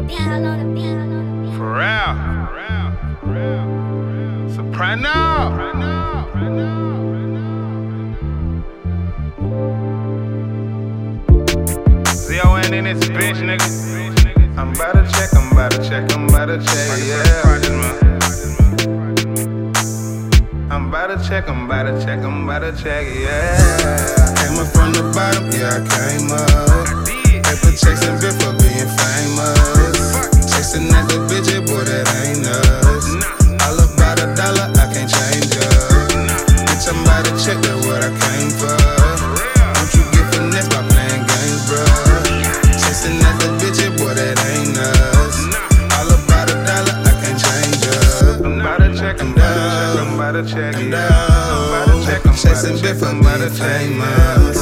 For real. Soprano. Z-O-N in this bitch, nigga. I'm about to check, yeah. I'm about to check, yeah. Came up from the bottom, yeah, I came up. Paper chasing bitch for being famous. Chasing at the bitch, yeah, boy, that ain't us. All about $1, I can't change up. Bitch, I'm about to check, that's what I came for. Don't you get finessed by playing games, bruh. Chasing at the bitch, yeah, boy, that ain't us. All about $1, I can't change up. I'm about to check, Chasing bitch for being famous.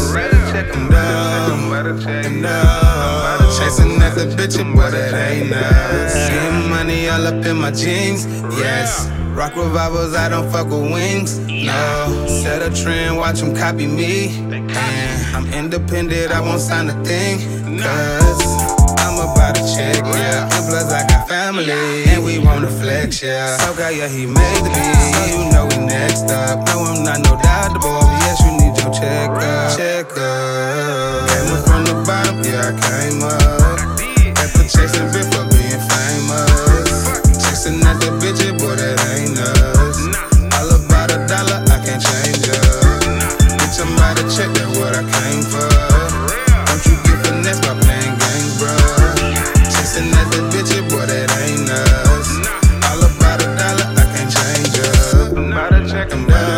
Chasing at the bitch, boy, that ain't us. Getting money all up in my jeans, yes. Rock revivals, I don't fuck with wings, no. Set a trend, watch them copy me. And I'm independent, I won't sign a thing, cause I'm about to check, yeah. And plus I got family, and we wanna flex, yeah. So guy, yeah, he made the beat, so you know we next up. No, I'm not no doubt, boy, but yes, you need your checkup. Came up from the bottom, yeah, I came up. After chasing bitch for being famous. Chasing at the bitch, yeah, boy, that ain't us. All about $1, I can't change up. Bitch, I'm about to check, that's what I came for. Don't you get finessed by playing games, bruh. Chasing at the bitch, yeah, boy, that ain't us. All about $1, I can't change up. I'm about to check,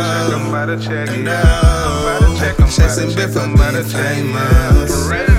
Chasing bitch for being famous.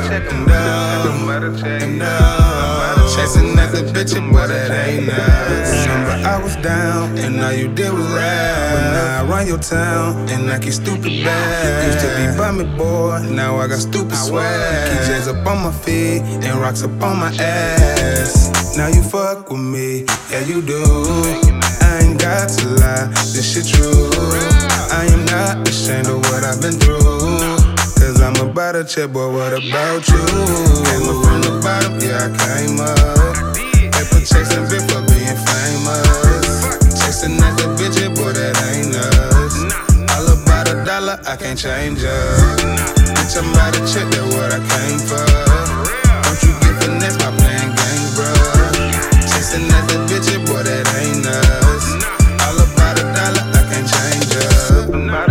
Chasing at the bitch, boy, that ain't us. Remember I was down, and all you did was laugh. But now I run your town, and I keep stupid bad. Used to be bummy, boy, now I got stupid swag. Keep J's up on my feet, and rocks up on my ass. Now you fuck with me, yeah you do. I ain't got to lie, this shit true. I am not ashamed of what I've been through. Cause I'm about to check, boy, what about you? Came up from the bottom, yeah, I came up. Paper chasing bitch for being famous. Chasing at the bitch, yeah, boy, that ain't us. All about $1, I can't change up. Bitch, I'm about to check, that's what I came for. Don't you get finessed by playing games, bruh. Chasing at the bitch, yeah, boy, that ain't us. All about $1, I can't change up.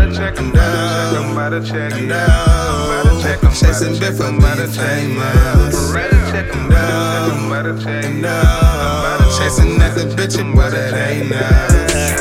Chasing bitch for being famous. Chasing at the bitch, boy, that ain't us.